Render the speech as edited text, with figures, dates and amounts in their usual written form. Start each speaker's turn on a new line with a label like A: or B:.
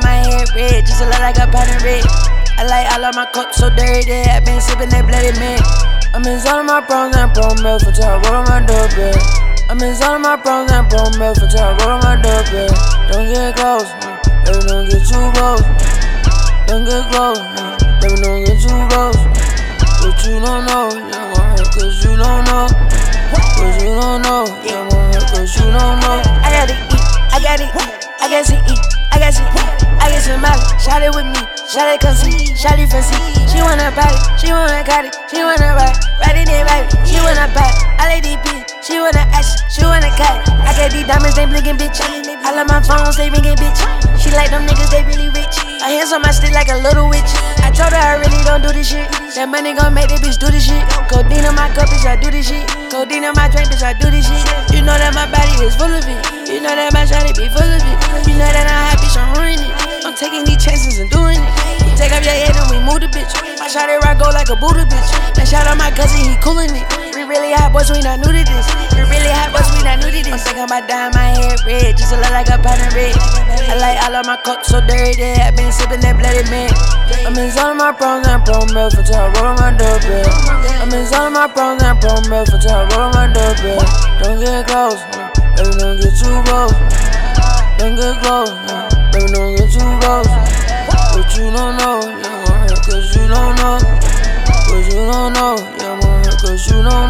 A: my head red, just a lot like a pot of red. I like all of my cups so dirty, I been sipping that bloody man. I'm in all of my bronze and pro milk until I roll on my doorbell. I'm in all of my bronze and pro milk until I roll on my doorbell. Don't get close, baby, don't get too close. Don't get close, baby, don't get too close. But you don't know, yeah, gon' hurt cause you don't know. Cause you don't know, yeah, gon' hurt cause you don't know. I gotta eat, I gotta eat, I got to eat, I got to eat. I get some money, shot it with me, shot it come see, shot it fancy. She wanna party, she wanna cut it, she wanna ride it in baby, she wanna buy it. I like these bitches, she wanna action, she wanna cut it. I got these diamonds, they blinking, bitch. I love my phones, they ringing, bitch. She like them niggas, they really rich. Her hands on my stick like a little witch. I told her I really don't do this shit. That money gon' make that bitch do this shit. Codeine in my cup, bitch, I do this shit. Codeine in my drink, bitch, I do this shit. You know that my body is full of it. You know that my shawty be full of it. You know that I'm happy, so I'm ruining it. I'm taking these chances and doing it. We take off your head and we move the bitch. My shawty rock go like a Buddha bitch. That shout out my cousin, he coolin' it. We really hot boys, we not new to this. We really hot boys, we not new to this. I'm thinking about dyeing my hair red, just a lot like a pot of red. I like all of my cups so dirty, I been sipping that bloody man. I'm in all of my bronze and pro milk until I roll on my doorbell. I'm in all of my bronze and pro milk until I roll on my doorbell. Don't get close, baby, don't get too close. Don't get close, baby, don't get too close. But you don't know, yeah, gon' hurt cause you don't know. Cause you don't know, yeah, gon' hurt cause you don't know.